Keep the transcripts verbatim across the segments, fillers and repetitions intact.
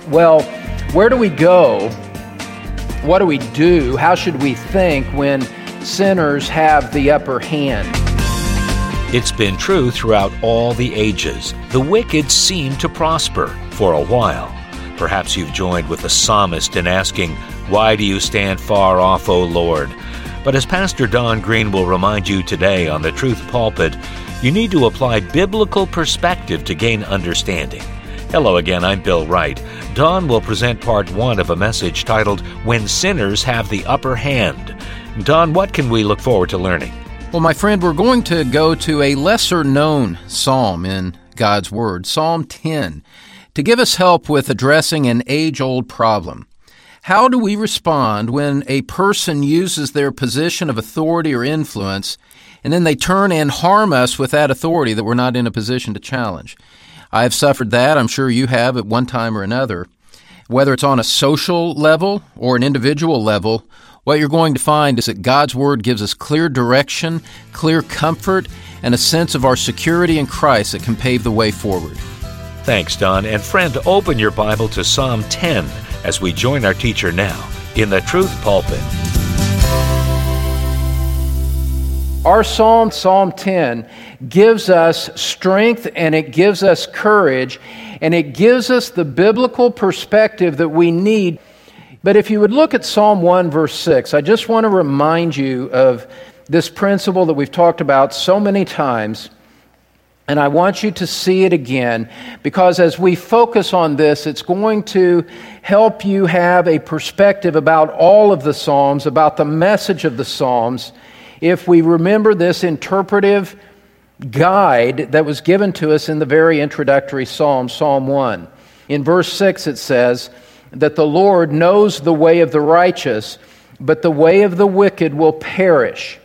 Well, where do we go? What do we do? How should we think when sinners have the upper hand? It's been true throughout all the ages. The wicked seem to prosper for a while. Perhaps you've joined with the psalmist in asking, "Why do you stand far off, O Lord?" But as Pastor Don Green will remind you today on the Truth Pulpit, you need to apply biblical perspective to gain understanding. Hello again, I'm Bill Wright. Don will present part one of a message titled, When Sinners Have the Upper Hand. Don, what can we look forward to learning? Well, my friend, we're going to go to a lesser-known psalm in God's Word, Psalm ten, to give us help with addressing an age-old problem. How do we respond when a person uses their position of authority or influence, and then they turn and harm us with that authority that we're not in a position to challenge? I've suffered that. I'm sure you have at one time or another. Whether it's on a social level or an individual level, what you're going to find is that God's Word gives us clear direction, clear comfort, and a sense of our security in Christ that can pave the way forward. Thanks, Don. And friend, open your Bible to Psalm ten as we join our teacher now in the Truth Pulpit. Our psalm, Psalm ten, gives us strength and it gives us courage and it gives us the biblical perspective that we need. But if you would look at Psalm one, verse six, I just want to remind you of this principle that we've talked about so many times, and I want you to see it again, because as we focus on this, it's going to help you have a perspective about all of the Psalms, about the message of the Psalms, if we remember this interpretive guide that was given to us in the very introductory Psalm, Psalm one. In verse six it says that the Lord knows the way of the righteous, but the way of the wicked will perish.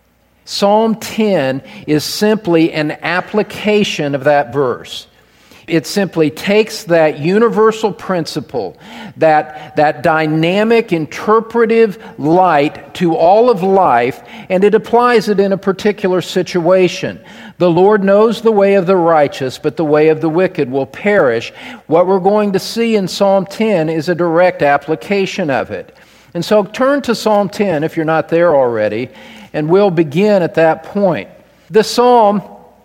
Psalm ten is simply an application of that verse. It simply takes that universal principle, that, that dynamic, interpretive light to all of life, and it applies it in a particular situation. The Lord knows the way of the righteous, but the way of the wicked will perish. What we're going to see in Psalm ten is a direct application of it. And so turn to Psalm ten if you're not there already, and we'll begin at that point. The psalm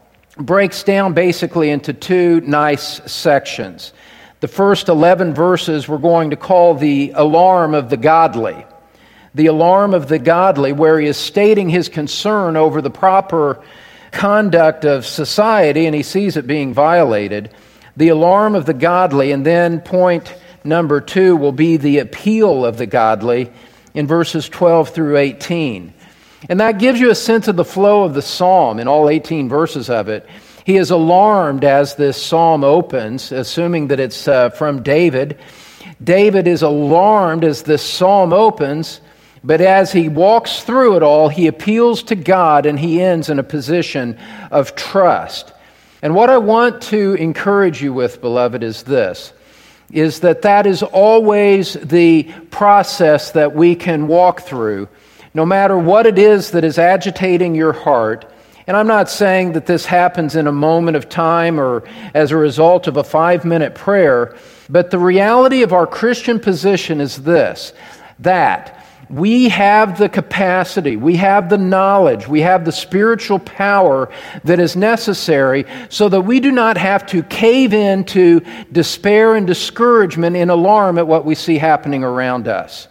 breaks down basically into two nice sections. The first eleven verses we're going to call the alarm of the godly. The alarm of the godly, where he is stating his concern over the proper conduct of society, and he sees it being violated. The alarm of the godly, and then point number two will be the appeal of the godly in verses twelve through eighteen. And that gives you a sense of the flow of the psalm in all eighteen verses of it. He is alarmed as this psalm opens, assuming that it's uh, from David. David is alarmed as this psalm opens, but as he walks through it all, he appeals to God and he ends in a position of trust. And what I want to encourage you with, beloved, is this, is that that is always the process that we can walk through. No matter what it is that is agitating your heart, and I'm not saying that this happens in a moment of time or as a result of a five-minute prayer, but the reality of our Christian position is this, that we have the capacity, we have the knowledge, we have the spiritual power that is necessary so that we do not have to cave into despair and discouragement in alarm at what we see happening around us.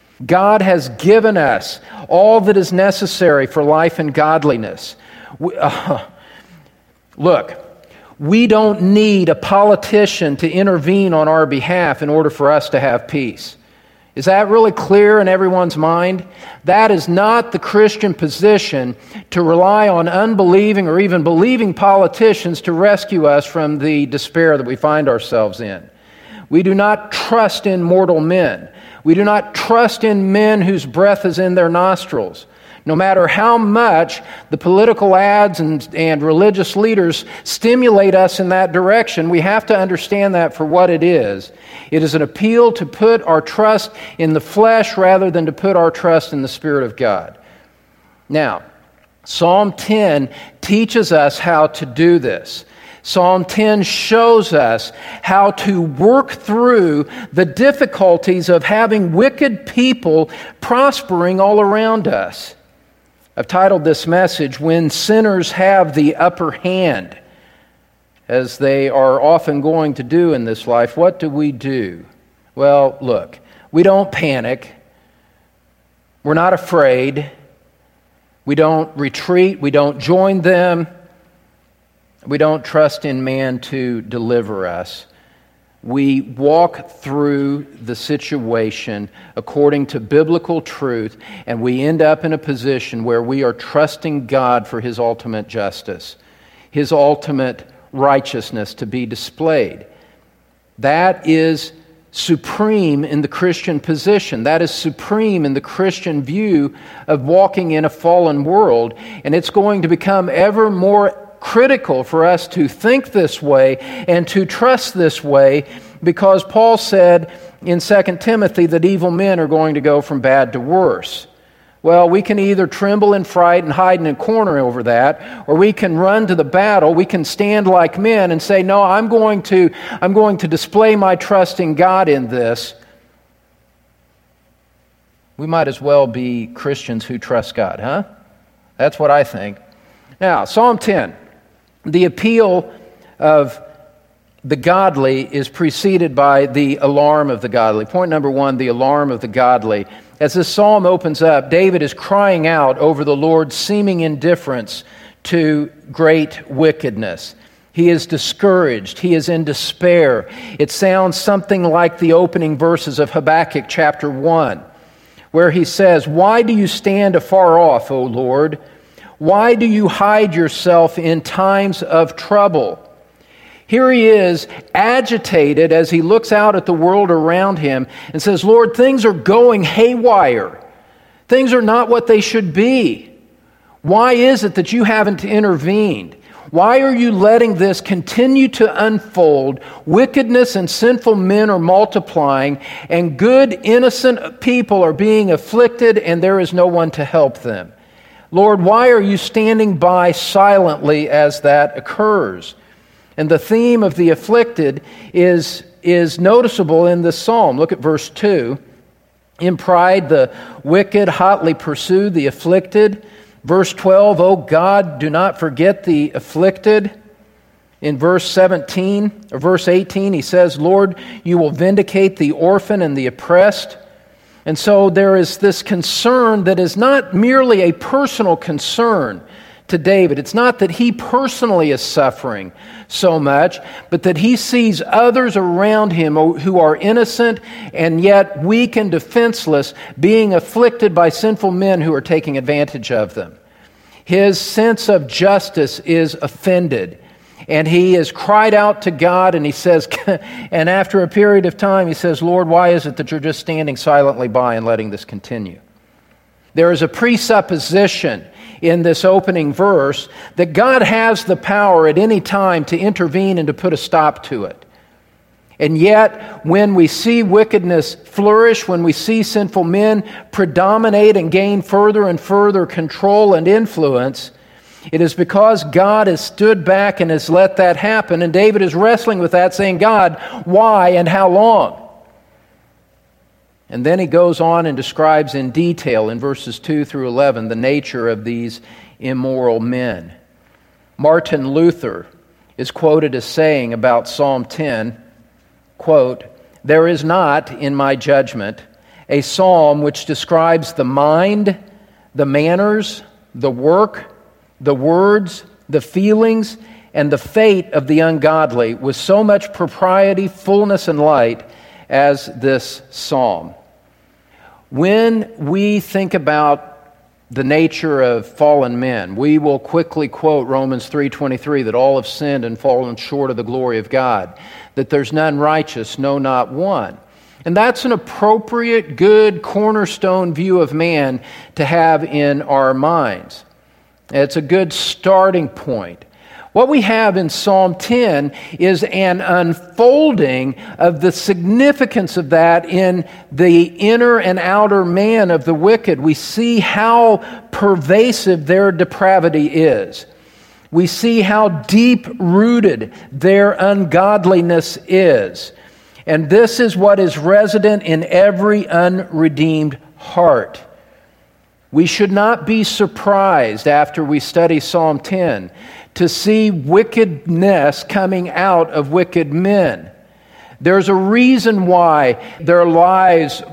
God has given us all that is necessary for life and godliness. We, uh, look, we don't need a politician to intervene on our behalf in order for us to have peace. Is that really clear in everyone's mind? That is not the Christian position, to rely on unbelieving or even believing politicians to rescue us from the despair that we find ourselves in. We do not trust in mortal men. We do not trust in men whose breath is in their nostrils. No matter how much the political ads and, and religious leaders stimulate us in that direction, we have to understand that for what it is. It is an appeal to put our trust in the flesh rather than to put our trust in the Spirit of God. Now, Psalm ten teaches us how to do this. Psalm ten shows us how to work through the difficulties of having wicked people prospering all around us. I've titled this message, When Sinners Have the Upper Hand. As they are often going to do in this life, what do we do? Well, look, we don't panic. We're not afraid. We don't retreat. We don't join them. We don't trust in man to deliver us. We walk through the situation according to biblical truth, and we end up in a position where we are trusting God for His ultimate justice, His ultimate righteousness to be displayed. That is supreme in the Christian position. That is supreme in the Christian view of walking in a fallen world, and it's going to become ever more critical for us to think this way and to trust this way, because Paul said in Second Timothy that evil men are going to go from bad to worse. Well, we can either tremble in fright and hide in a corner over that, or we can run to the battle. We can stand like men and say, no, I'm going to, I'm going to display my trust in God in this. We might as well be Christians who trust God, huh? That's what I think. Now, Psalm ten. The appeal of the godly is preceded by the alarm of the godly. Point number one, the alarm of the godly. As this psalm opens up, David is crying out over the Lord's seeming indifference to great wickedness. He is discouraged. He is in despair. It sounds something like the opening verses of Habakkuk chapter one, where he says, "Why do you stand afar off, O Lord? Why do you hide yourself in times of trouble?" Here he is, agitated as he looks out at the world around him and says, Lord, things are going haywire. Things are not what they should be. Why is it that you haven't intervened? Why are you letting this continue to unfold? Wickedness and sinful men are multiplying, and good, innocent people are being afflicted, and there is no one to help them. Lord, why are you standing by silently as that occurs? And the theme of the afflicted is, is noticeable in this psalm. Look at verse two. In pride, the wicked hotly pursue the afflicted. Verse twelve, O God, do not forget the afflicted. In verse seventeen, or verse eighteen, he says, Lord, you will vindicate the orphan and the oppressed. And so there is this concern that is not merely a personal concern to David. It's not that he personally is suffering so much, but that he sees others around him who are innocent and yet weak and defenseless being afflicted by sinful men who are taking advantage of them. His sense of justice is offended. And he has cried out to God, and he says, and after a period of time, he says, Lord, why is it that you're just standing silently by and letting this continue? There is a presupposition in this opening verse that God has the power at any time to intervene and to put a stop to it. And yet, when we see wickedness flourish, when we see sinful men predominate and gain further and further control and influence, it is because God has stood back and has let that happen. And David is wrestling with that, saying, God, why and how long? And then he goes on and describes in detail in verses two through eleven the nature of these immoral men. Martin Luther is quoted as saying about Psalm ten, quote, there is not, in my judgment, a psalm which describes the mind, the manners, the work, the words, the feelings, and the fate of the ungodly with so much propriety, fullness, and light as this psalm. When we think about the nature of fallen men, we will quickly quote Romans three twenty-three, that all have sinned and fallen short of the glory of God, that there's none righteous, no, not one. And that's an appropriate, good, cornerstone view of man to have in our minds. It's a good starting point. What we have in Psalm ten is an unfolding of the significance of that in the inner and outer man of the wicked. We see how pervasive their depravity is. we see how deep-rooted their ungodliness is. And this is what is resident in every unredeemed heart. We should not be surprised after we study Psalm ten to see wickedness coming out of wicked men. There's a reason why their lives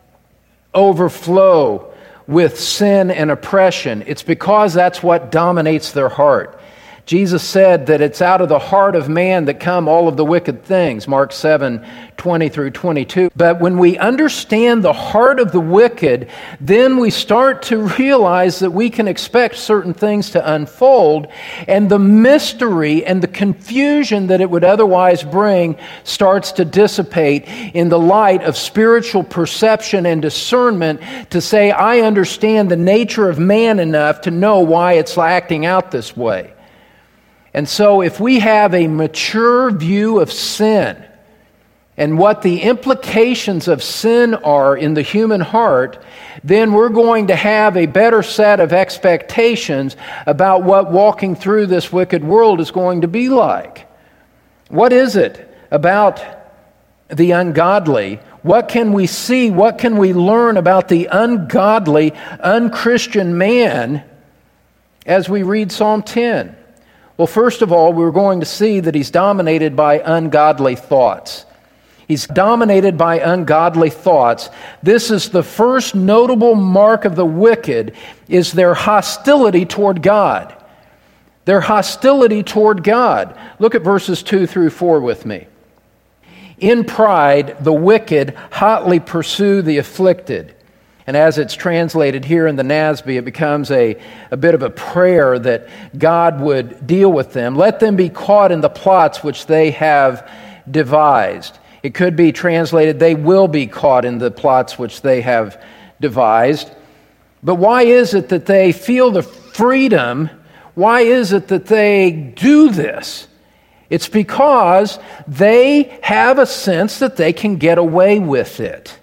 overflow with sin and oppression. It's because that's what dominates their heart. Jesus said that it's out of the heart of man that come all of the wicked things, Mark seven, twenty through twenty-two. But when we understand the heart of the wicked, then we start to realize that we can expect certain things to unfold, and the mystery and the confusion that it would otherwise bring starts to dissipate in the light of spiritual perception and discernment to say, I understand the nature of man enough to know why it's acting out this way. And so if we have a mature view of sin and what the implications of sin are in the human heart, then we're going to have a better set of expectations about what walking through this wicked world is going to be like. What is it about the ungodly? What can we see? What can we learn about the ungodly, unchristian man as we read Psalm ten? Well, first of all, we're going to see that he's dominated by ungodly thoughts. He's dominated by ungodly thoughts. This is the first notable mark of the wicked, is their hostility toward God. Their hostility toward God. Look at verses two through four with me. In pride, the wicked hotly pursue the afflicted. And as it's translated here in the N A S B, it becomes a, a bit of a prayer that God would deal with them. Let them be caught in the plots which they have devised. It could be translated, they will be caught in the plots which they have devised. But why is it that they feel the freedom? Why is it that they do this? It's because they have a sense that they can get away with it.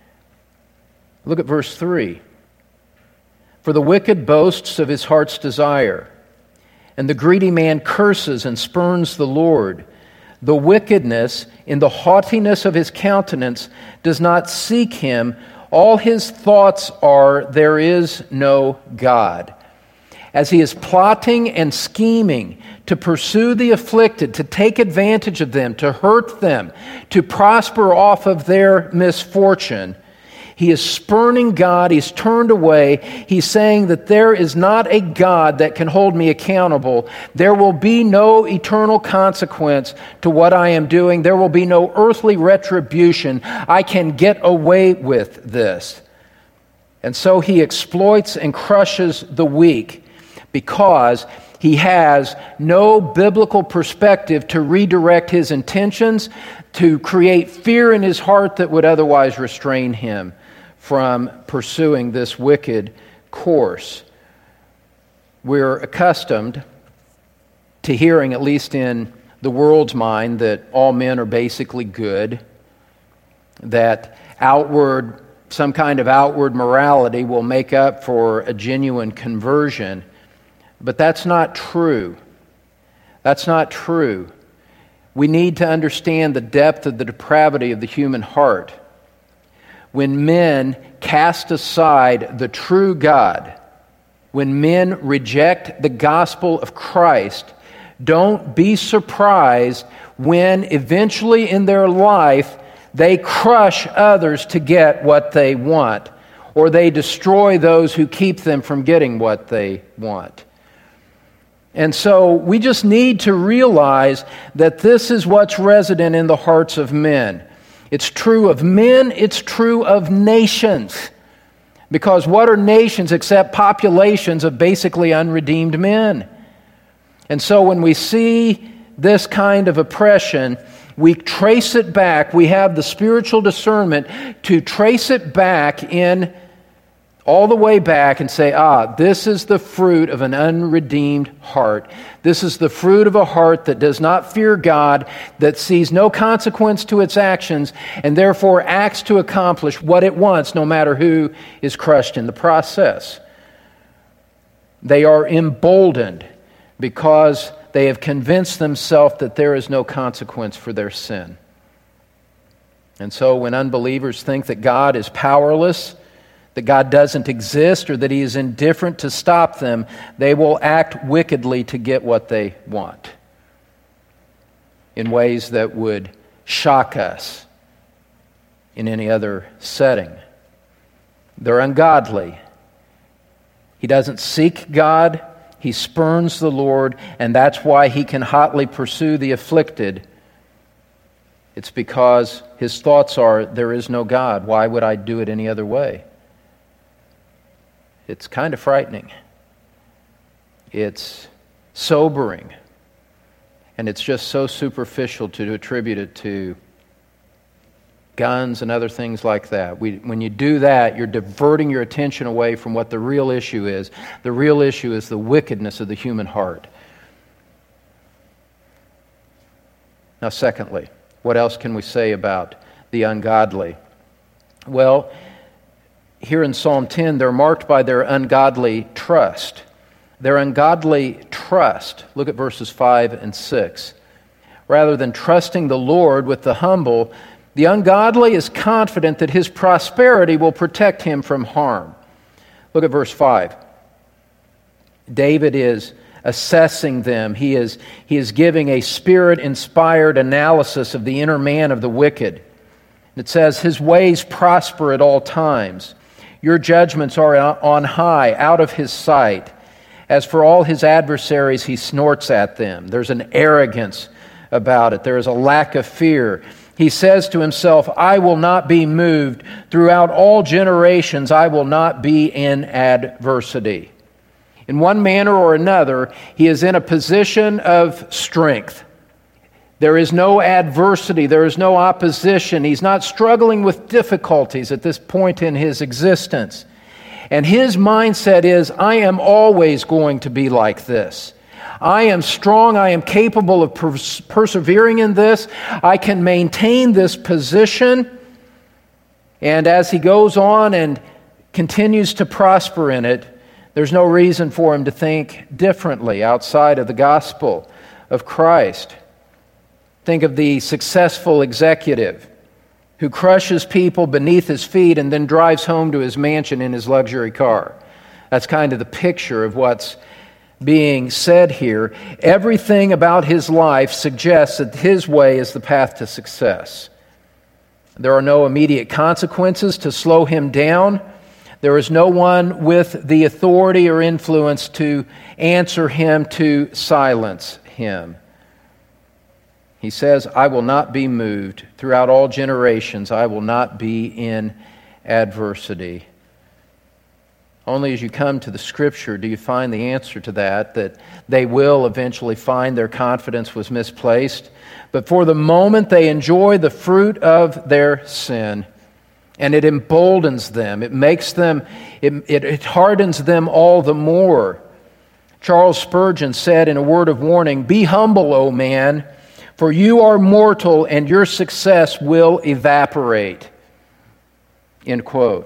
Look at verse three. For the wicked boasts of his heart's desire, and the greedy man curses and spurns the Lord. The wickedness in the haughtiness of his countenance does not seek him. All his thoughts are, there is no God. As he is plotting and scheming to pursue the afflicted, to take advantage of them, to hurt them, to prosper off of their misfortune, he is spurning God. He's turned away. He's saying that there is not a God that can hold me accountable. There will be no eternal consequence to what I am doing. There will be no earthly retribution. I can get away with this. And so he exploits and crushes the weak because he has no biblical perspective to redirect his intentions, to create fear in his heart that would otherwise restrain him from pursuing this wicked course. We're accustomed to hearing, at least in the world's mind, that all men are basically good, that outward, some kind of outward morality will make up for a genuine conversion. But that's not true. That's not true. We need to understand the depth of the depravity of the human heart. When men cast aside the true God, when men reject the gospel of Christ, don't be surprised when eventually in their life they crush others to get what they want, or they destroy those who keep them from getting what they want. And so we just need to realize that this is what's resident in the hearts of men. It's true of men, it's true of nations. Because what are nations except populations of basically unredeemed men? And so when we see this kind of oppression, we trace it back. We have the spiritual discernment to trace it back in all the way back and say, ah, this is the fruit of an unredeemed heart. This is the fruit of a heart that does not fear God, that sees no consequence to its actions, and therefore acts to accomplish what it wants, no matter who is crushed in the process. They are emboldened because they have convinced themselves that there is no consequence for their sin. And so when unbelievers think that God is powerless, that God doesn't exist, or that He is indifferent to stop them, they will act wickedly to get what they want in ways that would shock us in any other setting. They're ungodly. He doesn't seek God. He spurns the Lord, and that's why he can hotly pursue the afflicted. It's because his thoughts are, there is no God. Why would I do it any other way? It's kind of frightening. It's sobering. And it's just so superficial to attribute it to guns and other things like that. We, when you do that, you're diverting your attention away from what the real issue is. The real issue is the wickedness of the human heart. Now, secondly, what else can we say about the ungodly? Well, here in Psalm ten, they're marked by their ungodly trust. Their ungodly trust. Look at verses five and six. Rather than trusting the Lord with the humble, the ungodly is confident that his prosperity will protect him from harm. Look at verse five. David is assessing them. He is, he is giving a Spirit-inspired analysis of the inner man of the wicked. It says, his ways prosper at all times. Your judgments are on high, out of his sight. As for all his adversaries, he snorts at them. There's an arrogance about it. There is a lack of fear. He says to himself, I will not be moved. Throughout all generations, I will not be in adversity. In one manner or another, he is in a position of strength. There is no adversity. There is no opposition. He's not struggling with difficulties at this point in his existence. And his mindset is, I am always going to be like this. I am strong. I am capable of pers- persevering in this. I can maintain this position. And as he goes on and continues to prosper in it, there's no reason for him to think differently outside of the gospel of Christ. Think of the successful executive who crushes people beneath his feet and then drives home to his mansion in his luxury car. That's kind of the picture of what's being said here. Everything about his life suggests that his way is the path to success. There are no immediate consequences to slow him down. There is no one with the authority or influence to answer him, to silence him. He says, I will not be moved. Throughout all generations, I will not be in adversity. Only as you come to the Scripture do you find the answer to that, that they will eventually find their confidence was misplaced. But for the moment, they enjoy the fruit of their sin. And it emboldens them. It makes them, it, it, it hardens them all the more. Charles Spurgeon said in a word of warning, be humble, O man, for you are mortal and your success will evaporate. End quote.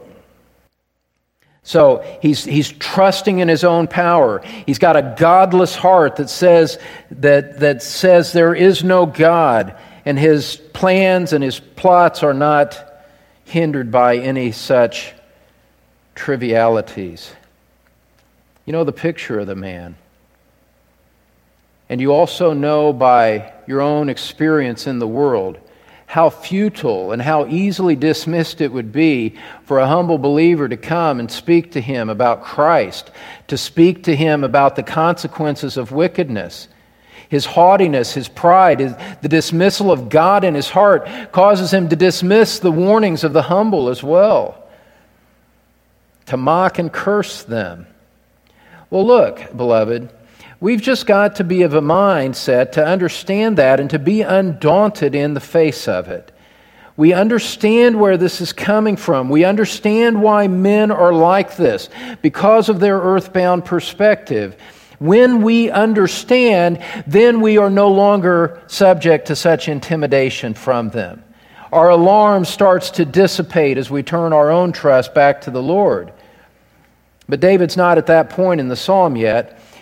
So he's he's trusting in his own power. He's got a godless heart that says that that says there is no God, and his plans and his plots are not hindered by any such trivialities. You know the picture of the man. And you also know by your own experience in the world how futile and how easily dismissed it would be for a humble believer to come and speak to him about Christ, to speak to him about the consequences of wickedness. His haughtiness, his pride, his, the dismissal of God in his heart causes him to dismiss the warnings of the humble as well, to mock and curse them. Well, look, beloved, we've just got to be of a mindset to understand that and to be undaunted in the face of it. We understand where this is coming from. We understand why men are like this because of their earthbound perspective. When we understand, then we are no longer subject to such intimidation from them. Our alarm starts to dissipate as we turn our own trust back to the Lord. But David's not at that point in the psalm yet.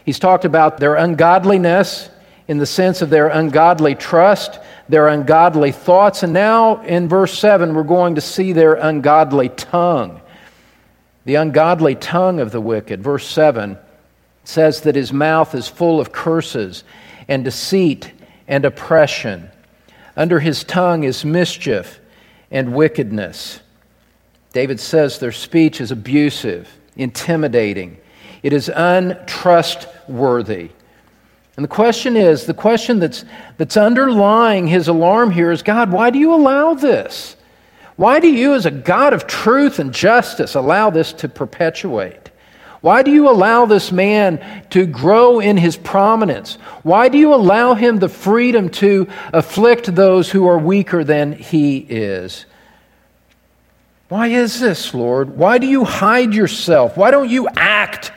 He's talked about their ungodliness in the sense of their ungodly trust, their ungodly thoughts, and now in verse seven we're going to see their ungodly tongue. The ungodly tongue of the wicked. Verse seven says that his mouth is full of curses and deceit and oppression. Under his tongue is mischief and wickedness. David says their speech is abusive, intimidating. It is untrustworthy. And the question is, the question that's, that's underlying his alarm here is, God, why do you allow this? Why do you, as a God of truth and justice, allow this to perpetuate? Why do you allow this man to grow in his prominence? Why do you allow him the freedom to afflict those who are weaker than he is? Why is this, Lord? Why do you hide yourself? Why don't you act?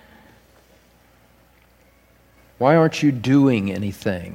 Why aren't you doing anything?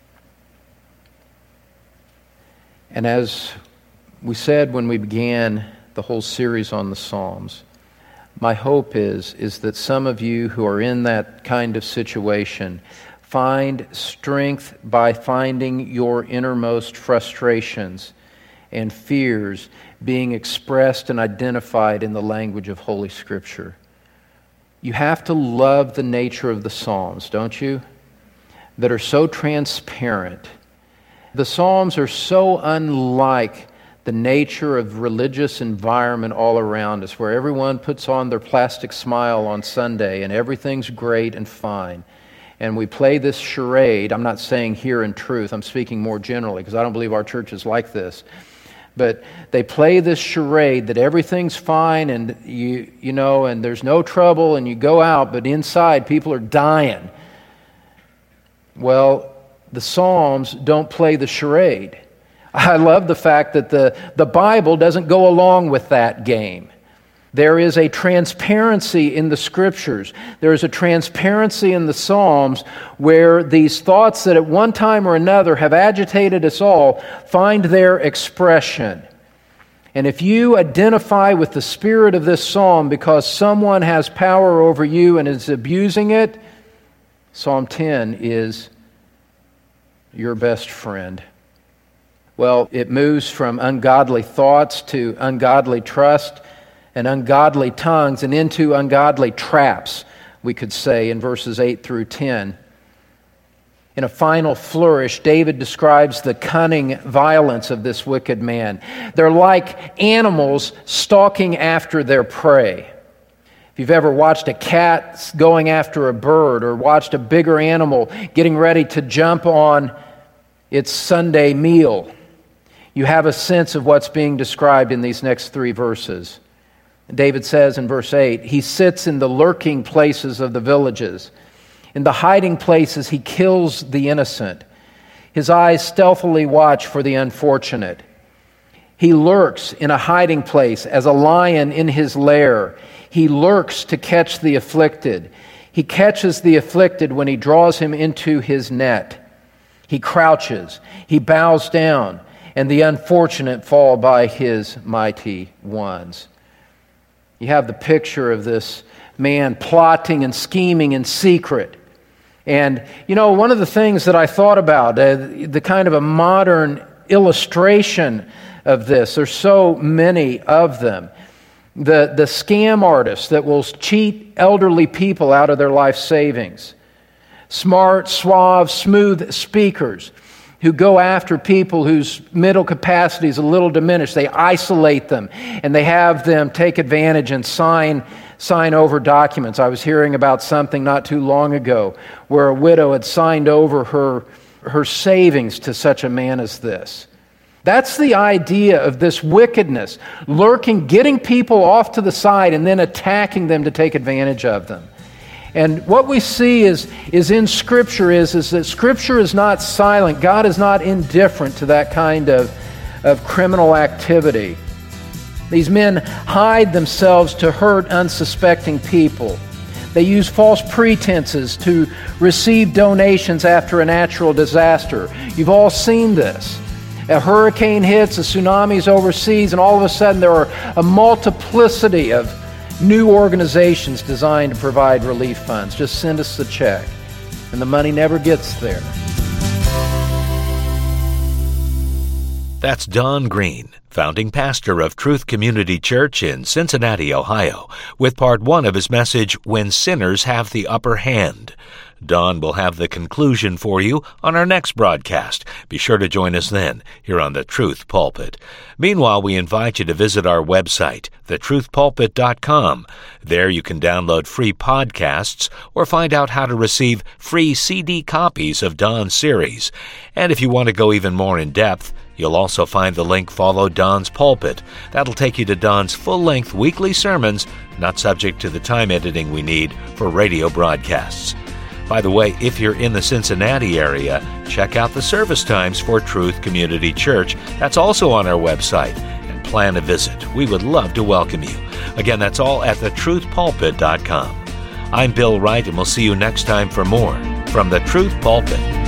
And as we said when we began the whole series on the Psalms, my hope is, is that some of you who are in that kind of situation find strength by finding your innermost frustrations and fears being expressed and identified in the language of Holy Scripture. You have to love the nature of the Psalms, don't you? That are so transparent. The Psalms are so unlike the nature of religious environment all around us, where everyone puts on their plastic smile on Sunday and everything's great and fine. And we play this charade. I'm not saying here in truth, I'm speaking more generally, because I don't believe our church is like this. But they play this charade that everything's fine and you you know, and there's no trouble, and you go out, but inside people are dying. Well, the Psalms don't play the charade. I love the fact that the, the Bible doesn't go along with that game. There is a transparency in the Scriptures. There is a transparency in the Psalms where these thoughts that at one time or another have agitated us all find their expression. And if you identify with the spirit of this psalm because someone has power over you and is abusing it, Psalm ten is your best friend. Well, it moves from ungodly thoughts to ungodly trust and ungodly tongues and into ungodly traps, we could say, in verses eight through ten. In a final flourish, David describes the cunning violence of this wicked man. They're like animals stalking after their prey. If you've ever watched a cat going after a bird or watched a bigger animal getting ready to jump on its Sunday meal, you have a sense of what's being described in these next three verses. David says in verse eight, he sits in the lurking places of the villages. In the hiding places, he kills the innocent. His eyes stealthily watch for the unfortunate. He lurks in a hiding place as a lion in his lair. He lurks to catch the afflicted. He catches the afflicted when he draws him into his net. He crouches, he bows down, and the unfortunate fall by his mighty ones. You have the picture of this man plotting and scheming in secret. And, you know, one of the things that I thought about, uh, the kind of a modern illustration of this, there's so many of them. The, the scam artists that will cheat elderly people out of their life savings. Smart, suave, smooth speakers who go after people whose mental capacity is a little diminished. They isolate them and they have them take advantage and sign sign over documents. I was hearing about something not too long ago where a widow had signed over her, her savings to such a man as this. That's the idea of this wickedness, lurking, getting people off to the side and then attacking them to take advantage of them. And what we see is, is in Scripture is, is that Scripture is not silent. God is not indifferent to that kind of, of criminal activity. These men hide themselves to hurt unsuspecting people. They use false pretenses to receive donations after a natural disaster. You've all seen this. A hurricane hits, a tsunami's overseas, and all of a sudden there are a multiplicity of new organizations designed to provide relief funds. Just send us the check, and the money never gets there. That's Don Green, founding pastor of Truth Community Church in Cincinnati, Ohio, with part one of his message, When Sinners Have the Upper Hand. Don will have the conclusion for you on our next broadcast. Be sure to join us then, here on The Truth Pulpit. Meanwhile, we invite you to visit our website, the truth pulpit dot com. There you can download free podcasts or find out how to receive free C D copies of Don's series. And if you want to go even more in depth, you'll also find the link Follow Don's Pulpit. That'll take you to Don's full-length weekly sermons, not subject to the time editing we need for radio broadcasts. By the way, if you're in the Cincinnati area, check out the service times for Truth Community Church. That's also on our website. And plan a visit. We would love to welcome you. Again, that's all at the truth pulpit dot com. I'm Bill Wright, and we'll see you next time for more from The Truth Pulpit.